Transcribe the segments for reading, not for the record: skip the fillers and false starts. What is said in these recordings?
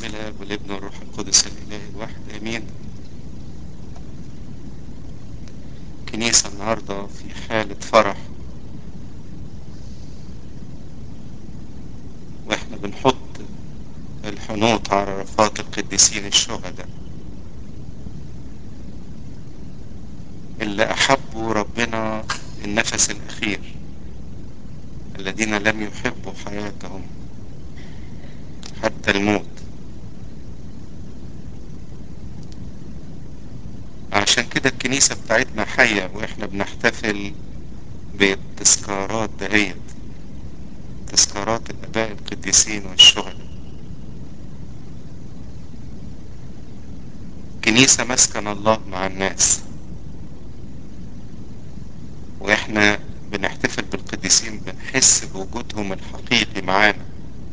بسم الله والابن والروح القدس الإله الواحد آمين. كنيسة النهاردة في حالة فرح، واحنا بنحط الحنوط على رفات القديسين الشهداء اللي أحبوا ربنا النفس الأخير، الذين لم يحبوا حياتهم حتى الموت. عشان كده الكنيسة بتاعتنا حية واحنا بنحتفل بالتذكارات دهيت، تذكارات الآباء القديسين والشهداء. كنيسة مسكن الله مع الناس، واحنا بنحتفل بالقديسين بنحس بوجودهم الحقيقي معانا،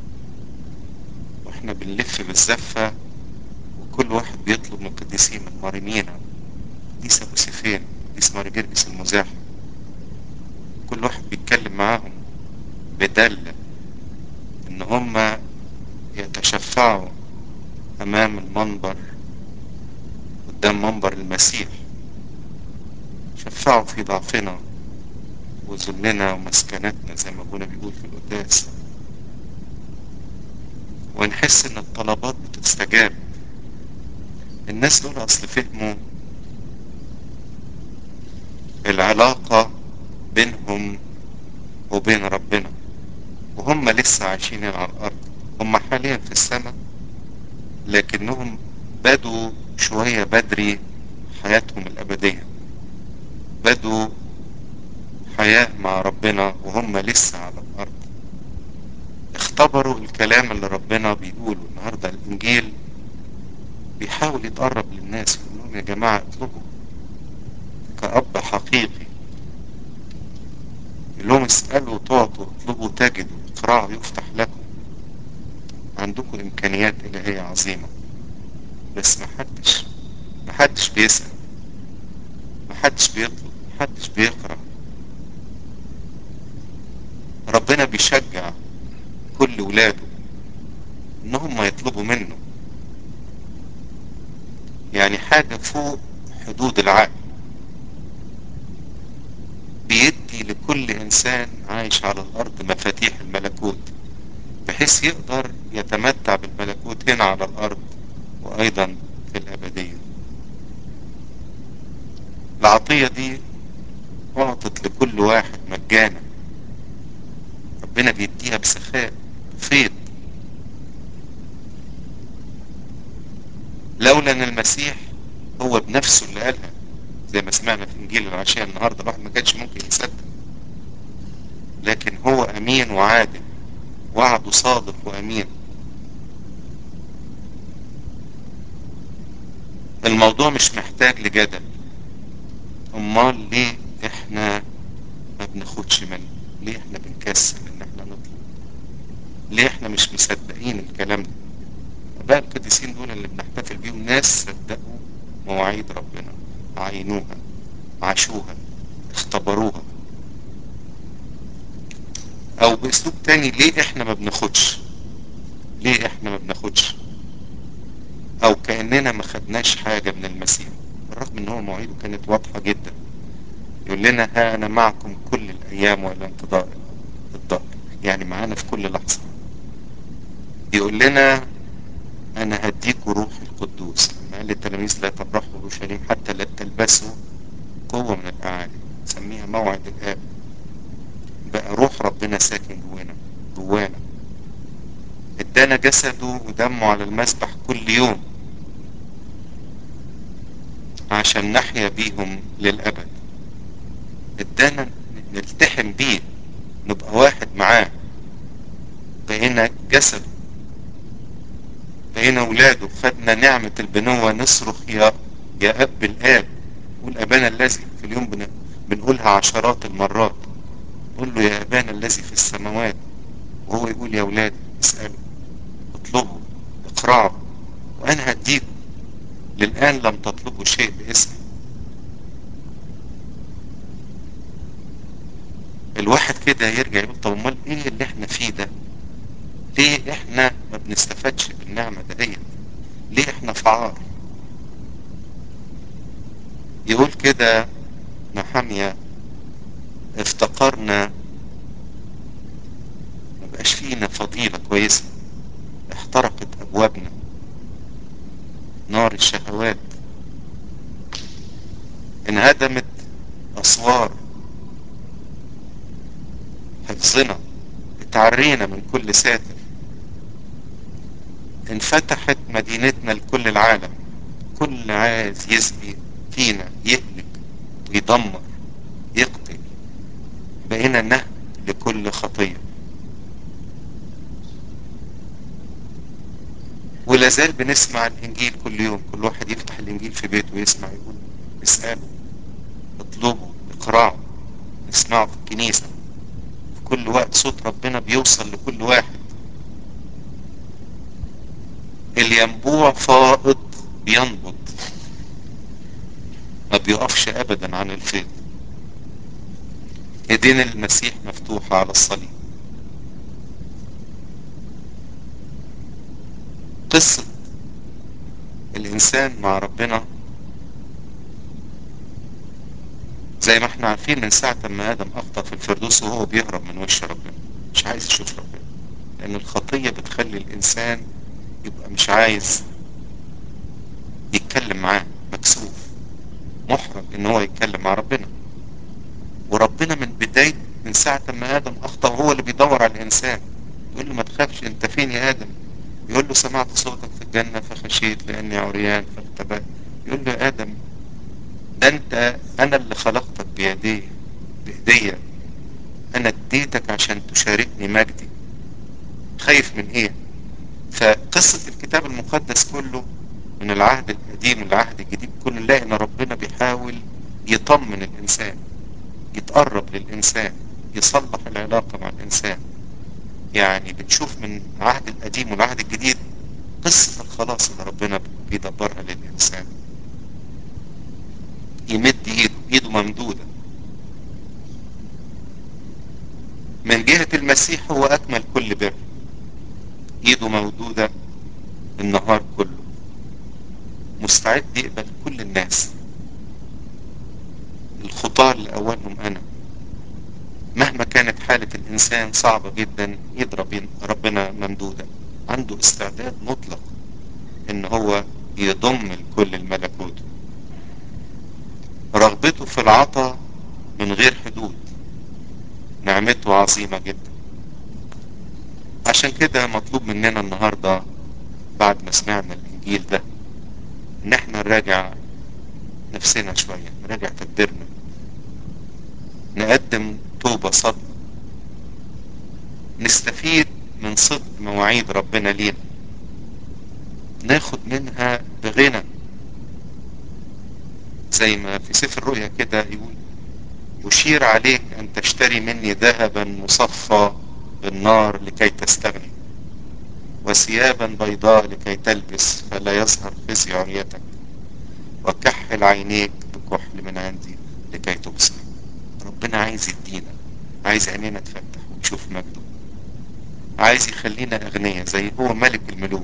واحنا بنلف بالزفة وكل واحد بيطلب من القديسين من مريمينا، قديس ابو سيفين، قديس ماري جرجس المزاح، كل واحد بيتكلم معاهم بدلة ان هم يتشفعوا امام المنبر، قدام منبر المسيح، شفعوا في ضعفنا وذلنا ومسكنتنا زي ما ابونا بيقول في القداس، ونحس ان الطلبات بتستجاب. الناس دول اصل فهموا العلاقة بينهم وبين ربنا، وهم لسه عايشين هنا على الارض. هم حاليا في السماء، لكنهم بدوا شوية بدري حياتهم الابدية، بدوا حياة مع ربنا وهم لسه على الارض. اختبروا الكلام اللي ربنا بيقوله النهاردة. الانجيل بيحاول يتقرب للناس، يقول لهم يا جماعة اطلبوا كأب حقيقي، يقول لهم اسألوا تعطوا، اطلبوا تجدوا، اقرعوا يفتح لكم. عندكم امكانيات الهية عظيمة، بس محدش بيسأل، محدش بيطلب، محدش بيقرأ. ربنا بيشجع كل ولاده انهم ما يطلبوا منه، يعني حاجة فوق حدود العقل. بيدي لكل انسان عايش على الارض مفاتيح الملكوت، بحيث يقدر يتمتع بالملكوت هنا على الارض وايضا في الابدية. العطية دي اعطت لكل واحد مجانا، ربنا بيديها بسخاء بفيض. لولا ان المسيح هو بنفسه اللي قالها، زي ما سمعنا في انجيل العشاء النهارده، الواحد ما كانش ممكن يصدق، لكن هو امين وعادل، وعده صادق وامين. الموضوع مش محتاج لجدل. امال ليه احنا ما بناخدش منه؟ ليه احنا بنكسل ان احنا نطلب؟ ليه احنا مش مصدقين الكلام ده؟ بقى القديسين دول اللي بنحتفل بيهم ناس صدقوا مواعيد ربنا، عينوها، عاشوها، اختبروها. او باسلوب تاني، ليه احنا ما بناخدش؟ ليه احنا ما بناخدش؟ او كأننا ما خدناش حاجة من المسيح، بالرغم ان هو مواعيده كانت واضحة جدا. يقول لنا ها انا معكم كل الايام والى انقضاء الدهر، يعني معانا في كل لحظة. يقول لنا انا هديكوا روح القدوس، لما قال للتلاميذ لا تبرحوا اورشليم حتى لا تلبسوا قوة من الاعالي، سميها موعد الاب. بقى روح ربنا ساكن جوانا، ادانا جسده ودمه على المذبح كل يوم عشان نحيا بيهم للأبد. ادانا نلتحم بيه، نبقى واحد معاه، بقينا جسده، بقينا ولاده، خدنا نعمة البنوة، نصرخ يا أب الآب. قول أبانا الذي، في اليوم بنقولها عشرات المرات. قول له يا أبانا الذي في السماوات، وهو يقول يا ولادي اسألوا، اطلبوا، اقرعوا وأنا هديكم، للآن لم تطلبوا شيء باسمي. الواحد كده يرجع يقول طب امال ايه اللي احنا فيه ده؟ ليه احنا ما بنستفادش بالنعمة دهيت؟ ليه احنا فعار؟ يقول كده نحمية: افتقرنا، ما بقاش فينا فضيلة كويسة، احترقت ابوابنا نار الشهوات، انهدمت اسوار حفظنا، اتعرينا من كل ساتر، انفتحت مدينتنا لكل العالم، كل عايز يسبي فينا، يهلك ويدمر يقتل، بقينا نهب لكل خطية. ولا زال بنسمع الانجيل كل يوم، كل واحد يفتح الانجيل في بيته ويسمع، يقول اسألوا، اطلبوا، اقرأوا، نسمعه في الكنيسة في كل وقت. صوت ربنا بيوصل لكل واحد. الينبوع فائض بينبض، ما بيقفش ابدا عن الفيض. ايدين المسيح مفتوحة على الصليب. قصة الانسان مع ربنا زي ما احنا عارفين، من ساعة ما ادم اخطأ في الفردوس وهو بيهرب من وش ربنا، مش عايز يشوف ربنا، لان الخطية بتخلي الانسان يبقى مش عايز يتكلم معاه، مكسوف، محرج ان هو يتكلم مع ربنا. وربنا من بداية، من ساعة ما ادم اخطأ هو اللي بيدور على الانسان، يقول له ما تخافش، انت فين يا ادم؟ يقول له سمعت صوتك في الجنة فخشيت لاني عريان فاختبأت. يقول له يا ادم، ده انت، انا اللي خلقتك بيدي، بايديا، انا اديتك عشان تشاركني مجدي، خايف من ايه؟ فقصة الكتاب المقدس كله من العهد القديم للعهد الجديد كله نلاقي ان ربنا بيحاول يطمن الانسان، يتقرب للانسان، يصلح العلاقة مع الانسان. يعني بنشوف من العهد القديم والعهد الجديد قصة الخلاص اللي ربنا بيدبرها للانسان. يمد ايده، ايده ممدودة. من جهة المسيح هو اكمل كل بر، ايده ممدودة النهار كله، مستعد يقبل كل الناس، الخطاة اللي اولهم انا. مهما كانت حالة الانسان صعبة جدا، يضرب ربنا ممدودة، عنده استعداد مطلق ان هو يضم الكل الملكوت. رغبته في العطاء من غير حدود، نعمته عظيمة جدا. عشان كده مطلوب مننا النهاردة بعد ما سمعنا الانجيل ده ان احنا نراجع نفسنا شوية، نراجع تدبيرنا، نقدم توبة صدق، نستفيد من صدق مواعيد ربنا لينا، ناخد منها بغنى. زي ما في سفر الرؤيا كده يقول: أشير عليك أن تشتري مني ذهبا مصفى بالنار لكي تستغني، وثيابا بيضاء لكي تلبس فلا يظهر خزي عريتك، وكحل عينيك بكحل من عندي لكي تبصر. ربنا عايز يدينا، عايز عينينا تفتح وتشوف مجده، عايز يخلينا أغنياء زي هو ملك الملوك.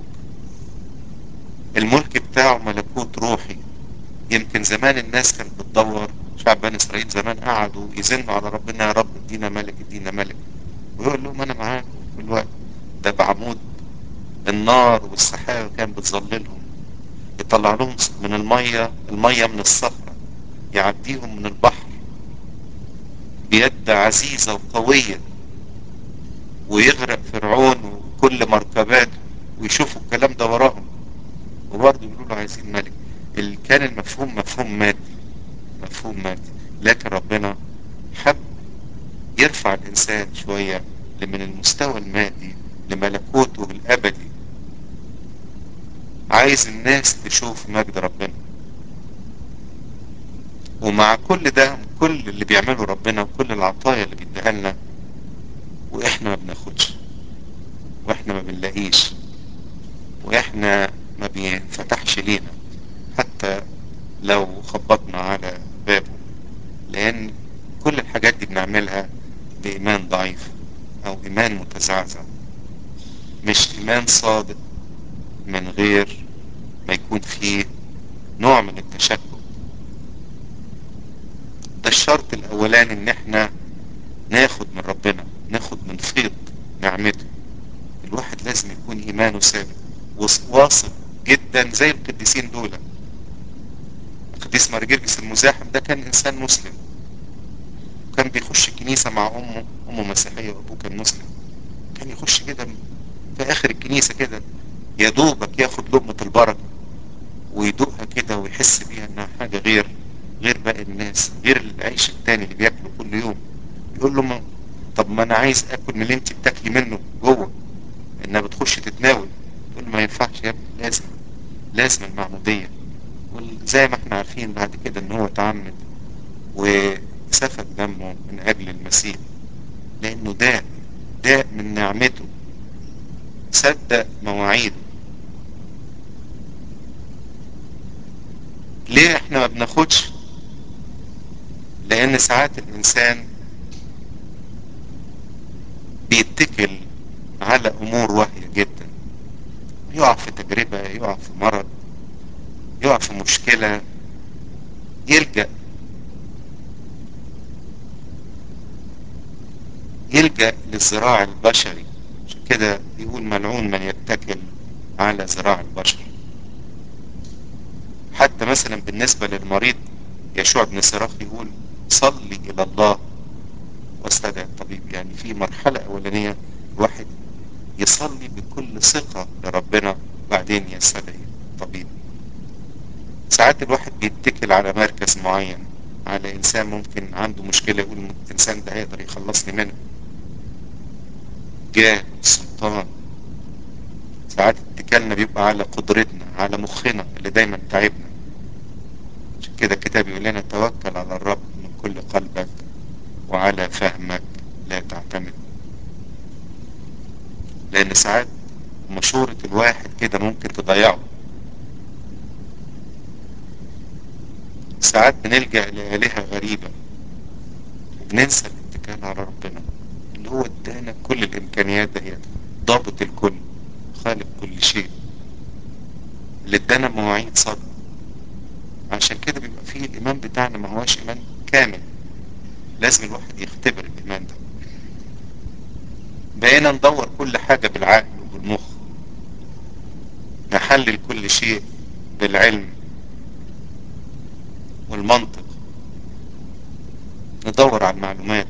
الملك بتاعه ملكوت روحي. يمكن زمان الناس كانت بتدور، شعب بني اسرائيل زمان قعدوا يزنوا على ربنا: يا رب ادينا ملك، ادينا ملك. ويقول لهم انا معاكم في الوقت ده، بعمود النار والسحابة كان بتظللهم، يطلع لهم من المية من الصخرة، يعديهم من البحر بيد عزيزة وقوية، ويغرق فرعون وكل مركباته، ويشوفوا الكلام ده وراهم وبرضه يقولوا له عايزين ملك. كان المفهوم مفهوم مادي، مفهوم مادي. لكن ربنا حب يرفع الإنسان شوية من المستوى المادي لملكوته الأبدي. عايز الناس تشوف مجد ربنا. ومع كل ده، كل اللي بيعمله ربنا وكل العطايا اللي بيديها لنا، وإحنا ما بناخدش، وإحنا ما بنلاقيش، وإحنا ما بينفتحش لينا حتى لو خبطنا على بابه، لأن كل الحاجات دي بنعملها بإيمان ضعيف أو إيمان متزعزع. مش ايمان صادق من غير ما يكون فيه نوع من التشكك. ده الشرط الاولاني، ان احنا ناخد من ربنا، ناخد من فيض نعمته. الواحد لازم يكون ايمانه ثابت واثق جدا زي القديسين دول. القديس مارجرجس المزاحم ده كان انسان مسلم، وكان بيخش الكنيسة مع امه مسيحية وابوه كان مسلم. كان يخش كده في اخر الكنيسة كده، يا دوبك ياخد لقمة البركة ويدوقها كده ويحس بيها انها حاجة غير باقي الناس، غير العيش التاني اللي بياكله كل يوم. يقول له طب ما انا عايز اكل من اللي انت بتاكلي منه جوه. انها بتخش تتناول، تقول له ما ينفعش يا ابني، لازم المعمودية. وزي ما احنا عارفين بعد كده ان هو اتعمد وسفك دمه من اجل المسيح، لانه داء من نعمته، صدق مواعيده. ليه احنا ما بناخدش؟ لان ساعات الانسان بيتكل على امور واهية جدا، يقع في تجربة، يقع في مرض، يقع في مشكلة، يلجأ للذراع البشري. عشان كده يقول ملعون من يتكل على ذراع البشر. حتى مثلا بالنسبة للمريض، يشوع بن سراخ يقول صلي الى الله واستدعي الطبيب. يعني في مرحلة اولانية الواحد يصلي بكل ثقة لربنا، بعدين يستدعي الطبيب. ساعات الواحد بيتكل على مركز معين، على انسان ممكن عنده مشكلة، يقول الانسان ده هيقدر يخلصني منها، جاه، سلطان. ساعات اتكالنا بيبقى على قدرتنا، على مخنا اللي دايما تعبنا. عشان كده الكتاب يقول لنا توكل على الرب من كل قلبك وعلى فهمك لا تعتمد. لان ساعات مشورة الواحد كده ممكن تضيعه. ساعات بنلجأ لآلهة غريبة وبننسى الاتكال على ربنا اللي هو ادانا كل الامكانيات دهيت، ضابط الكل، خالق كل شيء، اللي ادانا مواعيد صادقة. عشان كده بيبقى فيه الايمان بتاعنا ما هواش ايمان كامل، لازم الواحد يختبر الايمان ده. بقينا ندور كل حاجة بالعقل وبالمخ، نحلل كل شيء بالعلم والمنطق، ندور على المعلومات،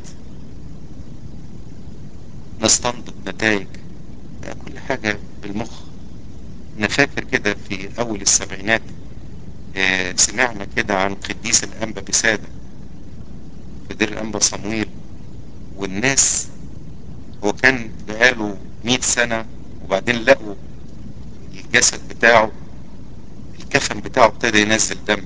نستنبط نتائج، كل حاجة بالمخ. انا فاكر كده في اول السبعينات سمعنا كده عن قديس الانبا بسادة في دير الانبا صمويل. والناس، هو كان بقاله 100 سنة، وبعدين لقوا الجسد بتاعه، الكفن بتاعه ابتدى ينزل دم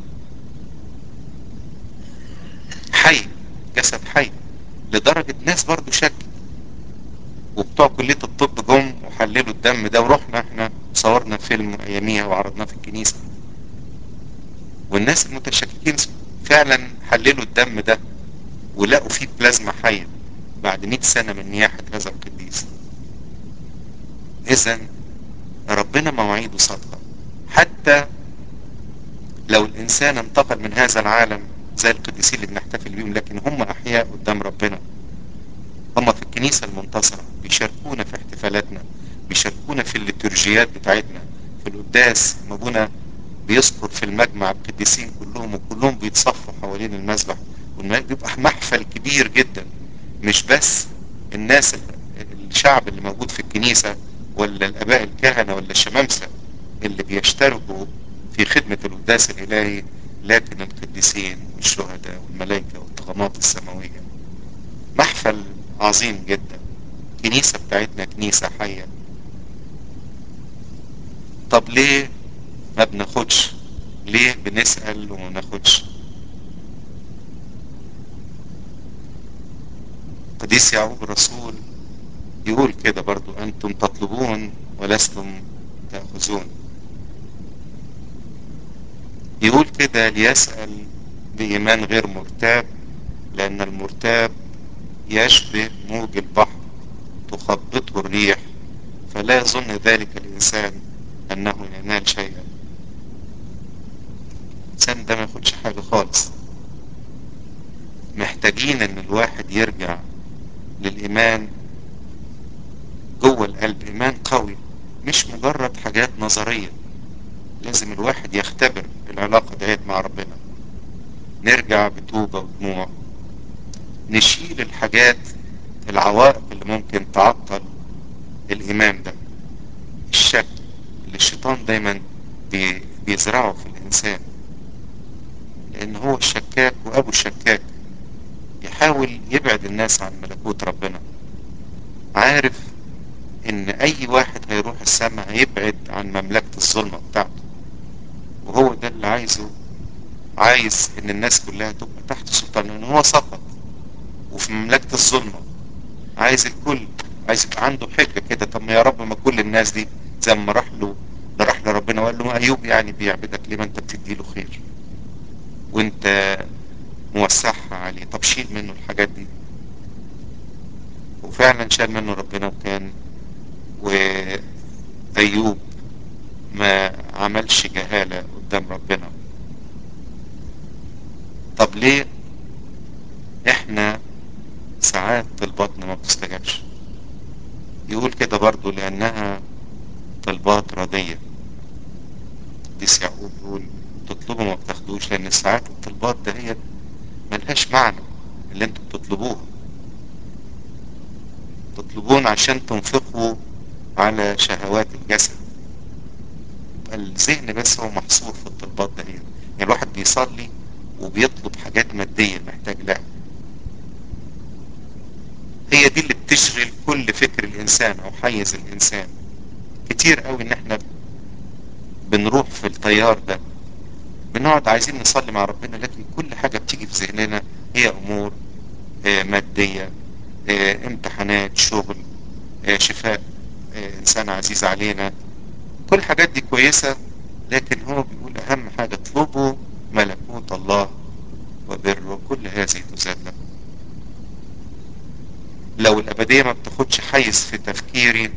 حي، جسد حي. لدرجة ناس برضو شك، وبتوع كلية الطب جم وحللوا الدم ده، ورحنا احنا صورنا فيلم اياميها وعرضناه في الكنيسة. والناس المتشككين فعلا حللوا الدم ده ولقوا فيه بلازما حية بعد 100 سنة من نياحة هذا القديس. اذا ربنا مواعيده صادقة. حتى لو الانسان انتقل من هذا العالم زي القديسين اللي بنحتفل بيهم، لكن هم احياء قدام ربنا. هم في الكنيسة المنتصرة بيشاركونا في احتفالاتنا، بيشاركونا في الليتورجيات بتاعتنا. في القداس ابونا بيذكر في المجمع القديسين كلهم، وكلهم بيتصفوا حوالين المذبح، والمذبح بيبقى محفل كبير جدا. مش بس الناس الشعب اللي موجود في الكنيسة ولا الاباء الكهنة ولا الشمامسة اللي بيشتركوا في خدمة القداس الالهي، لكن القديسين والشهداء والملائكة والطغمات السماوية. محفل عظيم جدا. الكنيسة بتاعتنا كنيسة حية. طب ليه ما بناخدش؟ ليه بنسأل وما بناخدش؟ قديس يعقوب الرسول يقول كده برضو أنتم تطلبون ولستم تأخذون. يقول كده ليسأل بإيمان غير مرتاب، لأن المرتاب يشبه موج البحر تخبطه الريح فلا يظن ذلك الإنسان أنه ينال شيئا. الإنسان ده ما ياخدش حاجة خالص. محتاجين أن الواحد يرجع للإيمان جوه القلب، إيمان قوي مش مجرد حاجات نظرية. لازم الواحد يختبر العلاقة ديت مع ربنا. نرجع بتوبة ودموع، نشيل الحاجات العوائق اللي ممكن تعطل الإيمان ده. الشك اللي الشيطان دايما بيزرعه في الإنسان، لأن هو الشكاك وأبو الشكاك. يحاول يبعد الناس عن ملكوت ربنا. عارف إن أي واحد هيروح السماء هيبعد عن مملكة الظلمة بتاعته، وهو ده اللي عايزه. عايز إن الناس كلها تبقى تحت سلطان، لأن هو سقط وفي مملكة الظلمة. عايز الكل، عايز يبقى عنده حجة كده. طب ما يا رب، ما كل الناس دي زي ما راح لربنا وقال له ما أيوب يعني بيعبدك ليه؟ ما أنت بتدي له خير وأنت موسعها عليه. طب شيل منه الحاجات دي. وفعلا شال منه ربنا، وكان وأيوب ما عملش جهالة قدام ربنا. طب ليه احنا ساعات طلباتنا ما بتستجابش؟ يقول كده برضو لأنها طلبات ردية. قديس يعقوب يقول تطلبوا ما بتاخدوش، لأن ساعات الطلبات دهيت ملهاش معنى. اللي انتوا بتطلبوه تطلبون عشان تنفقوا على شهوات الجسد. يبقى الذهن بس هو محصور في الطلبات دهيت. يعني الواحد بيصلي وبيطلب حاجات مادية محتاج لها. هي دي اللي بتشغل كل فكر الإنسان أو حيز الإنسان. كتير قوي إن احنا بنروح في التيار ده، بنقعد عايزين نصلي مع ربنا، لكن كل حاجة بتيجي في ذهننا هي أمور مادية، امتحانات، شغل، شفاء إنسان عزيز علينا. كل الحاجات دي كويسة، لكن هو بيقول أهم حاجة اطلبوا ملكوت الله وبره، كل هذه تزاد لكم. لو الأبدية ما بتاخدش حيز في تفكيري،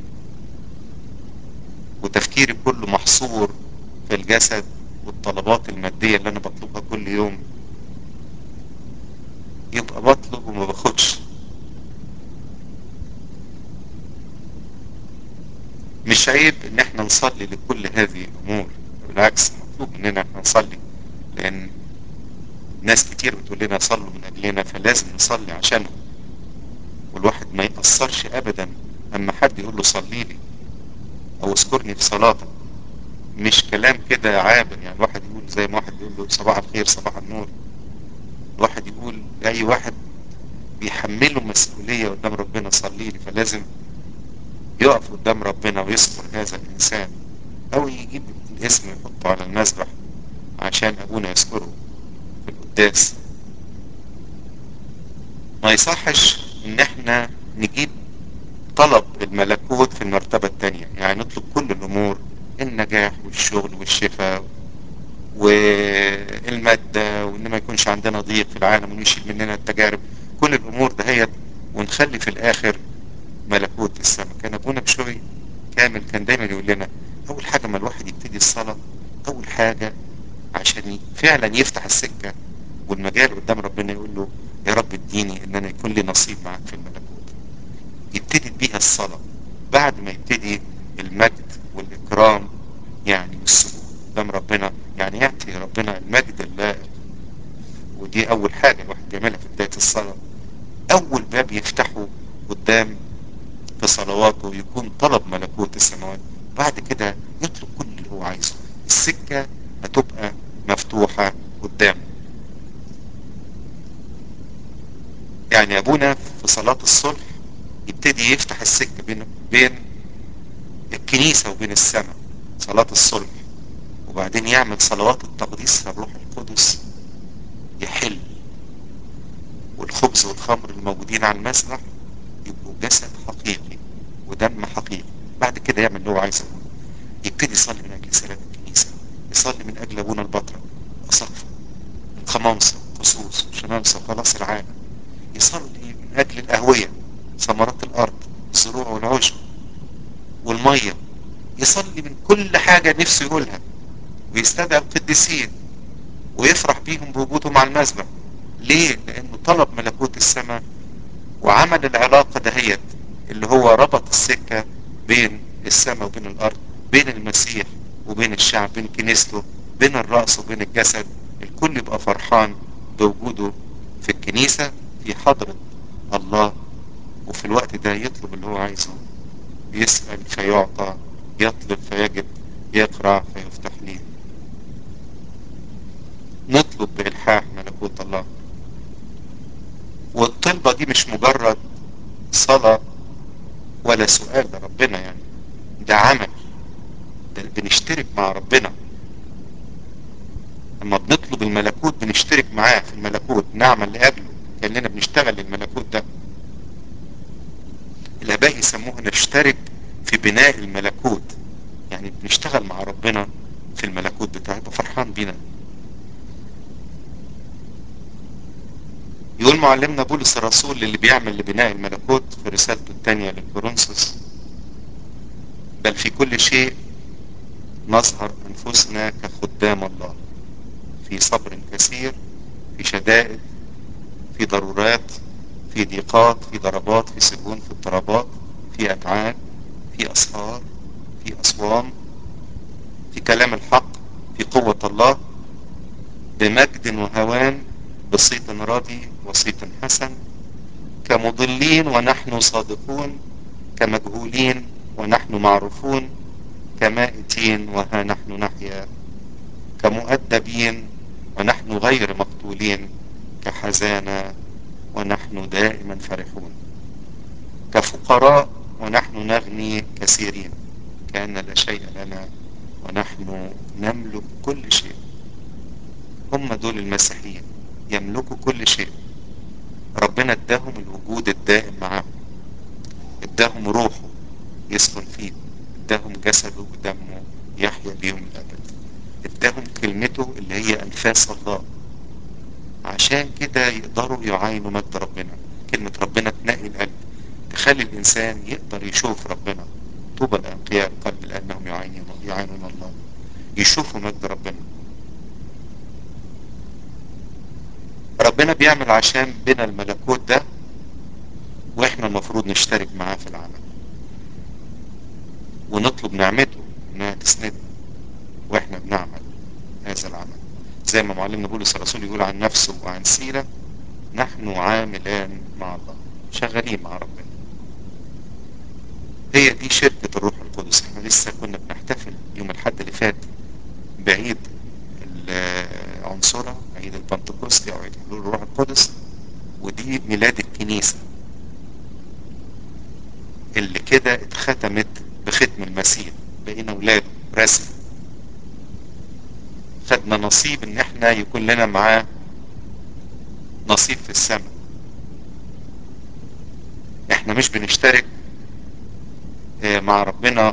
وتفكيري كله محصور في الجسد والطلبات المادية اللي أنا بطلبها كل يوم، يبقى بطلب وما باخدش. مش عيب ان احنا نصلي لكل هذه الامور، بالعكس مطلوب مننا احنا نصلي، لان ناس كتير بتقول لنا صلوا من اجلنا، فلازم نصلي عشانهم. والواحد ما يأثرش ابدا اما حد يقول له صلي لي او اذكرني في صلاتك. مش كلام كده عابر، يعني الواحد يقول زي ما واحد بيقول له صباح الخير صباح النور. الواحد يقول لاي واحد بيحمله مسؤولية قدام ربنا صلي لي، فلازم يقف قدام ربنا ويذكر هذا الانسان، او يجيب الاسم يحطه على المذبح عشان ابونا يذكره في القداس. ما يصحش ان احنا نجيب طلب الملكوت في المرتبة التانية، يعني نطلب كل الامور، النجاح والشغل والشفاء والمادة، وان ما يكونش عندنا ضيق في العالم ويشيل مننا التجارب. كل الامور دهيت، ونخلي في الاخر ملكوت السماء. كان ابونا بشوي كامل كان دايما يقول لنا اول حاجة ما الواحد يبتدي الصلاة، اول حاجة عشان فعلا يفتح السكة والمجال قدام ربنا، يقول له يا رب اديني ان انا يكون لي نصيب معاك في الملكوت. يبتدي بيها الصلاة. بعد ما يبتدي المجد والاكرام، يعني والسجود قدام ربنا، يعني يعطي ربنا المجد اللائق. ودي اول حاجة الواحد بيعملها في بداية الصلاة. اول باب يفتحه قدام في صلواته يكون طلب ملكوت السماوات. بعد كده يطلب كل اللي هو عايزه، السكة هتبقى مفتوحة قدامه. يعني ابونا في صلاة الصلح يبتدي يفتح السكة بين الكنيسة وبين السماء، صلاة الصلح. وبعدين يعمل صلوات التقديس فالروح القدس يحل، والخبز والخمر الموجودين على المسبح يبقوا جسد حقيقي ودم حقيقي. بعد كده يعمل اللي هو عايزه. يبتدي يصلي من اجل سلام الكنيسة، يصلي من اجل ابونا البطرك، اساقفة، القمامسة، خصوص شمامسة، خلاص العالم. يصلي من اجل الاهوية، ثمرات الارض، الزروع والعشب. والمية، يصلي من كل حاجة نفسه يقولها، ويستدعي القديسين ويفرح بيهم بوجودهم على المذبح. ليه؟ لانه طلب ملكوت السماء وعمل العلاقة دهيت اللي هو ربط السكة بين السماء وبين الارض، بين المسيح وبين الشعب، بين كنيسته، بين الرأس وبين الجسد. الكل يبقى فرحان بوجوده في الكنيسة في حضرة الله، وفي الوقت ده يطلب اللي هو عايزه، يسأل فيعطى، يطلب فيجد، يقرأ فيفتح ليه. نطلب بإلحاح ملكوت الله. والطلبة دي مش مجرد صلاة ولا سؤال لربنا، يعني ده عمل، ده بنشترك مع ربنا. لما بنطلب الملكوت بنشترك معاه في الملكوت، نعمل لأجله كأننا بنشتغل للملكوت ده. الآباء يسموه نشترك في بناء الملكوت، يعني بنشتغل مع ربنا في الملكوت بتاعه، يبقى فرحان بينا. يقول معلمنا بولس الرسول اللي بيعمل لبناء الملكوت في رسالته الثانية للكورنثوس: بل في كل شيء نظهر أنفسنا كخدام الله، في صبر كثير، في شدائد، في ضرورات، في ضيقات، في ضربات، في سجون، في اضطرابات، في أتعاب، في أسهار، في أصوام، في كلام الحق، في قوة الله، بمجد وهوان، بصيت راضي وصيت حسن، كمضلين ونحن صادقون، كمجهولين ونحن معروفون، كمائتين وها نحن نحيا، كمؤدبين ونحن غير مقتولين، كحزانة ونحن دائما فرحون، كفقراء ونحن نغني كثيرين، كأن لا شيء لنا ونحن نملك كل شيء. هم دول المسيحيين، يملكوا كل شيء. ربنا اداهم الوجود الدائم معاهم، اداهم روحه يسكن فيه، اداهم جسده ودمه يحيا بيهم الابد، اداهم كلمته اللي هي انفاس الله، عشان كده يقدروا يعاينوا مجد ربنا. كلمة ربنا تنقي القلب، تخلي الانسان يقدر يشوف ربنا. طوبى لانقياء القلب لانهم يعاينون الله، يشوفوا مجد ربنا. ربنا بيعمل عشان بنا الملكوت ده، واحنا المفروض نشترك معاه في العمل ونطلب نعمته انها تسندنا واحنا بنعمل هذا العمل. زي ما معلمنا بولس الرسول يقول عن نفسه وعن سيرة: نحن عاملان مع الله، شغالين مع ربنا. هي دي شركة الروح القدس. احنا لسه كنا بنحتفل يوم الحد اللي فات بعيد العنصرة، عيد البنتكوستي او عيد حلول الروح القدس، ودي ميلاد الكنيسة اللي كده اتختمت بختم المسيح، بقينا ولاده رسم. خدنا نصيب ان احنا يكون لنا معاه نصيب في السماء. احنا مش بنشترك مع ربنا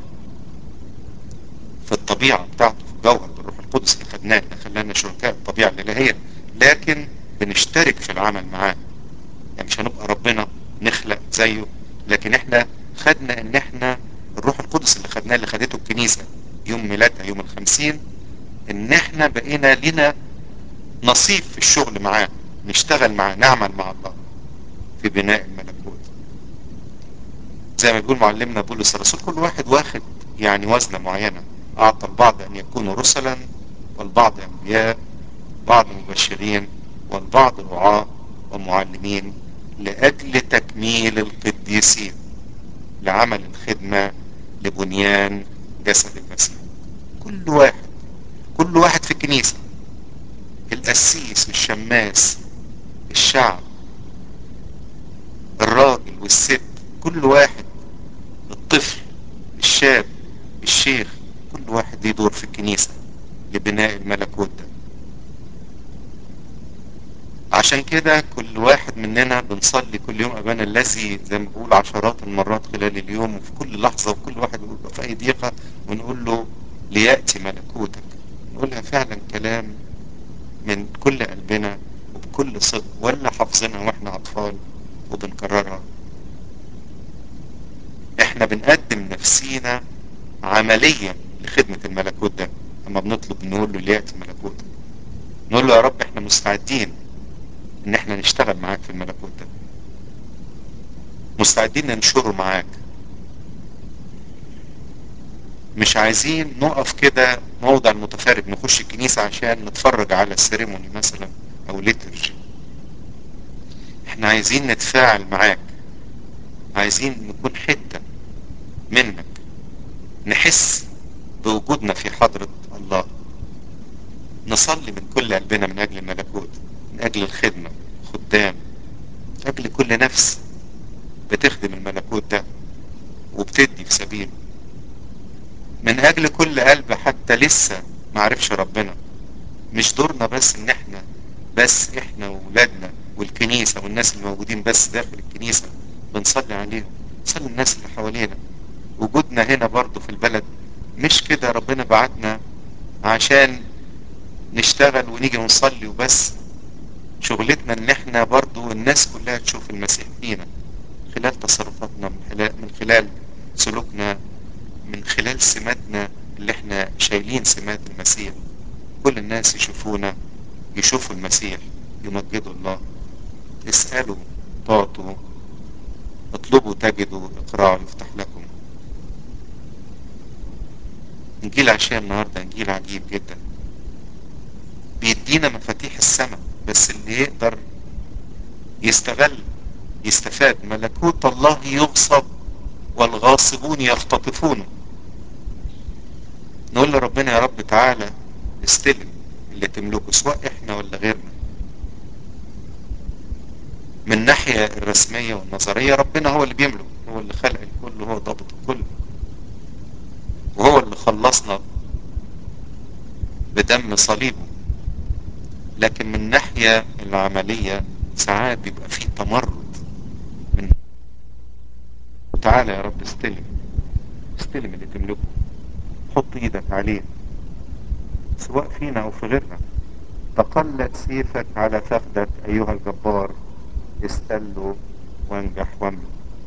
في الطبيعة بتاعته، في الجوهر بالروح القدس اللي خدناه، اللي خلانا شركاء الطبيعة الإلهية، لكن بنشترك في العمل معاه. يعني مش هنبقى ربنا نخلق زيه، لكن احنا خدنا ان احنا الروح القدس اللي خدناه، اللي خدته الكنيسة يوم ميلادها يوم 50، ان احنا بقينا لنا نصيب في الشغل معاه، نشتغل معاه، نعمل مع الله في بناء الملكوت. زي ما بيقول معلمنا بولس الرسول: كل واحد واخد يعني وزنة معينة، أعطى البعض أن يكونوا رسلا، والبعض أنبياء، بعض مبشرين، والبعض رعاة ومعلمين، لأجل تكميل القديسين، لعمل الخدمة، لبنيان جسد المسيح. كل واحد في الكنيسة، القسيس، الشماس، الشعب، الراجل والست، كل واحد، الطفل، الشاب، الشيخ، كل واحد ليه دور في الكنيسة لبناء الملكوت ده. عشان كده كل واحد مننا بنصلي كل يوم أبانا الذي، زي ما بقول عشرات المرات خلال اليوم، وفي كل لحظة، وكل واحد بيبقى في أي ضيقة ونقول له: ليأتي ملكوتك. نقولها فعلا كلام من كل قلبنا وبكل صدق، ولا حافظينها واحنا أطفال وبنكررها. احنا بنقدم نفسينا عمليا لخدمة الملكوت ده. اما بنطلب نقول له ليأتي ملكوتك، نقول له يا رب احنا مستعدين ان احنا نشتغل معاك في الملكوت ده، مستعدين ننشره معاك، مش عايزين نقف كده موضع متفرج نخش الكنيسة عشان نتفرج على السيريموني مثلا او ليترجي. احنا عايزين نتفاعل معاك، عايزين نكون حتة منك، نحس بوجودنا في حضرة الله، نصلي من كل قلبنا من اجل الملكوت، من اجل الخدمة، خدام، من اجل كل نفس بتخدم الملكوت ده وبتدي في سبيله، من اجل كل قلب حتى لسه معرفش ربنا. مش دورنا بس ان احنا بس احنا وولادنا والكنيسة والناس الموجودين بس داخل الكنيسة بنصلي عليهم، نصلي الناس اللي حوالينا. وجودنا هنا برضو في البلد مش كده، ربنا بعتنا عشان نشتغل ونيجي ونصلي وبس. شغلتنا ان احنا برضو الناس كلها تشوف المسيح فينا، خلال تصرفاتنا، من خلال سلوكنا، من خلال سماتنا اللي احنا شايلين سمات المسيح. كل الناس يشوفونا، يشوفوا المسيح، يمجدوا الله. اسألوا تعطوا، اطلبوا تجدوا، اقرعوا يفتح لكم. انجيل عشاء النهاردة انجيل عجيب جدا، بيدينا مفاتيح السماء، بس اللي يقدر يستغل يستفاد. ملكوت الله يغصب والغاصبون يختطفونه. نقول لربنا يا رب تعالى استلم اللي تملكه، سواء احنا ولا غيرنا. من الناحية الرسمية والنظرية ربنا هو اللي بيملك، هو اللي خلق الكل وهو ضابط الكل، وهو اللي خلصنا بدم صليبه. لكن من الناحية العملية ساعات بيبقى فيه تمرد من تعالى يا رب استلم، استلم اللي تملكه، حط ايدك عليه، سواء فينا او في غيرنا. تقلت سيفك على فخدك ايها الجبار، استله وانجح واملك.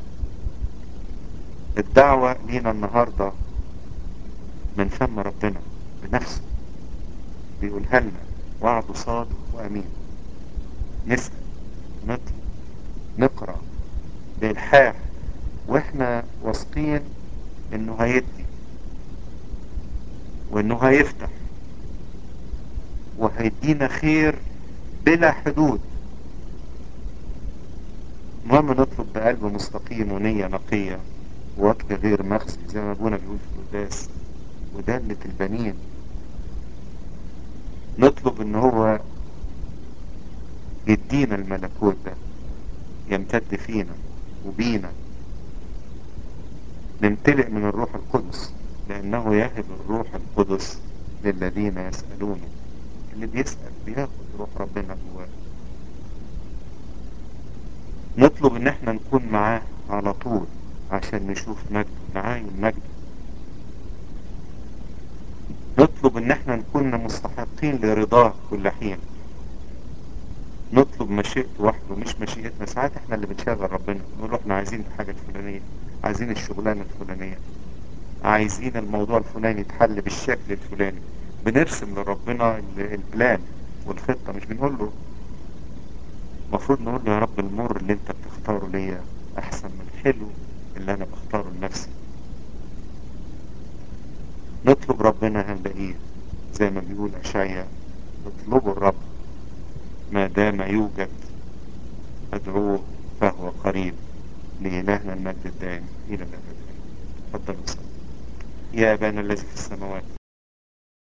الدعوة لينا النهاردة من فم ربنا بنفسه، بيقولها لنا وعده صادق وامين. نسأل، نطلب، نقرأ بإلحاح، واحنا واثقين انه هيدي وانه هيفتح وهيدينا خير بلا حدود. المهم نطلب بقلب مستقيم ونية نقية ووجه غير مخزي، زي ما ابونا بيقول في القداس، ودالة البنين. نطلب ان هو يدينا الملكوت ده، يمتد فينا وبينا، نمتلئ من الروح القدس، لانه يهب الروح القدس للذين يسألونه. اللي بيسأل بياخد روح ربنا جواه. نطلب ان احنا نكون معاه على طول عشان نشوف مجده، نعاين مجده. نطلب ان احنا نكون مستحقين لرضاه كل حين. نطلب مشيئته وحده مش مشيئتنا. ساعات احنا اللي بنشغل ربنا، نقول له احنا عايزين الحاجة الفلانية، عايزين الشغلانة الفلانية، عايزين الموضوع الفلاني يتحل بالشكل الفلاني. بنرسم لربنا البلان والخطة، مش بنقول له. المفروض نقول له يا رب المر اللي انت بتختاره ليا احسن من الحلو اللي انا بختاره لنفسي. نطلب ربنا هنلاقيه، زي ما بيقول اشعياء، اطلبوا الرب ما دام يوجد، ادعوه فهو قريب. لإلهنا المجد الدائم إلى الأبد. تفضل وصل. يا أبانا الذي في السماوات